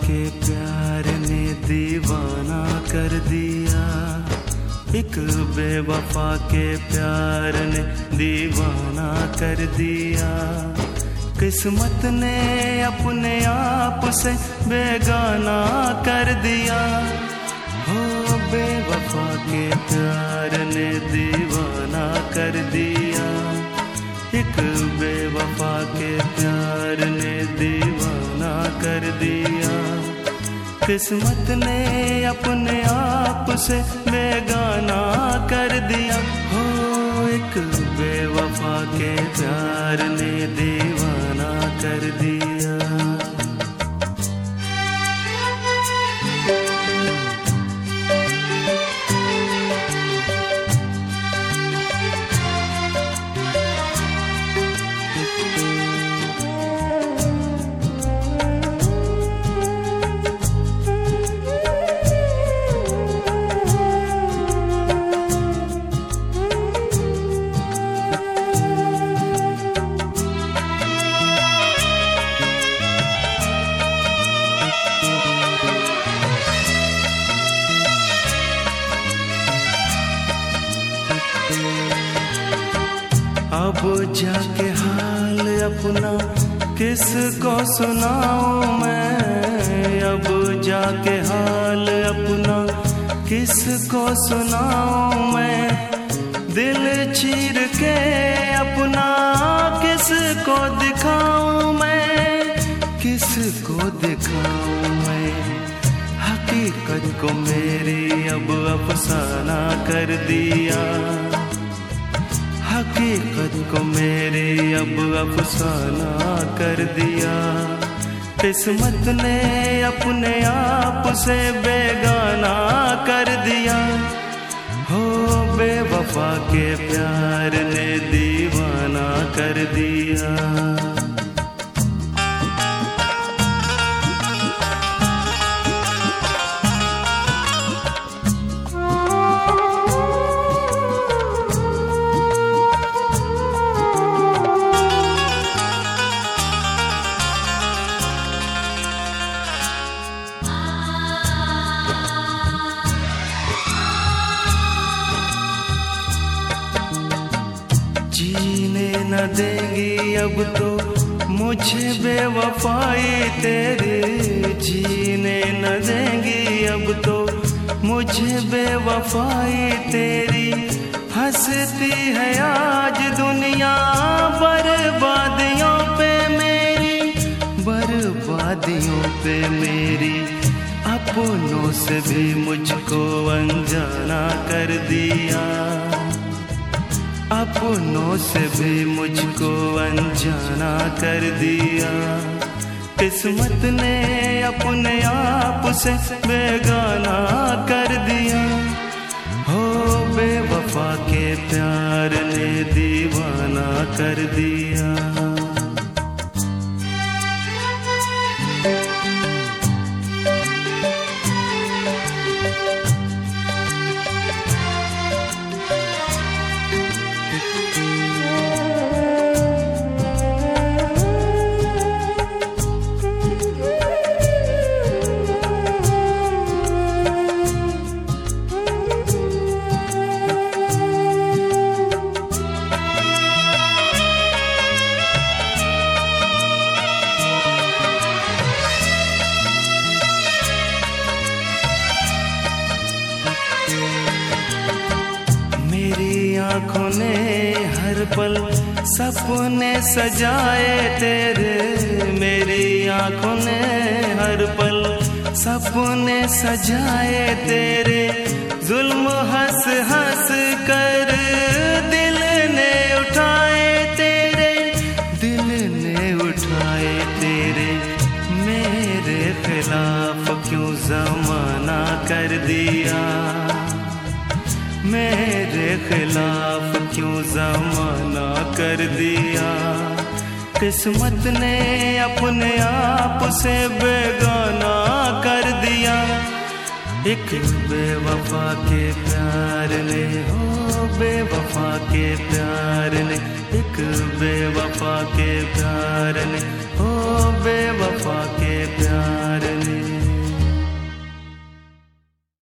के प्यार ने दीवाना कर दिया, एक बेवफा के प्यार ने दीवाना कर दिया। किस्मत ने अपने आप से बेगाना कर दिया, हो बेवफा के प्यार ने दीवाना कर दिया, एक बेवफा के प्यार ने दीवाना कर दिया। किस्मत ने अपने आप से बेगाना कर दिया, हो एक बेवफा के प्यार ने दीवाना कर दिया। अब जाके हाल अपना किसको सुनाऊं मैं, अब जाके हाल अपना किसको सुनाऊं मैं। दिल चीर के अपना किसको दिखाऊं मैं, किसको दिखाऊं मैं। हकीकत को मेरी अब अफसाना कर दिया, हकीकत को मेरे अब अफसाना कर दिया। किस्मत ने अपने आप से बेगाना कर दिया, हो बेवफा के प्यार ने दीवाना कर दिया। जीने न देंगी अब तो मुझे बेवफाई तेरी, जीने न देंगी अब तो मुझे बेवफाई तेरी। हंसती है आज दुनिया बर्बादियों पे मेरी, बर्बादियों पे मेरी। अपनों से भी मुझको अनजाना कर दिया, अपनों से भी मुझको अनजाना कर दिया। किस्मत ने अपने आप से बेगाना कर दिया, हो बेवफा के प्यार ने दीवाना कर दिया। आँखों ने हर पल सपने सजाए तेरे, मेरी आँखों ने हर पल सपने सजाए तेरे। जुल्म हंस हंस कर दिल ने उठाए तेरे, दिल ने उठाए तेरे। मेरे खिलाफ क्यों ज़माना कर दिया, मेरे खिलाफ क्यों ज़माना कर दिया। किस्मत ने अपने आप से बेगाना कर दिया, एक बेवफा के प्यार ने, हो बेवफा के प्यार ने, एक बेवफा के प्यार ने, हो बेवफा के प्यार ने।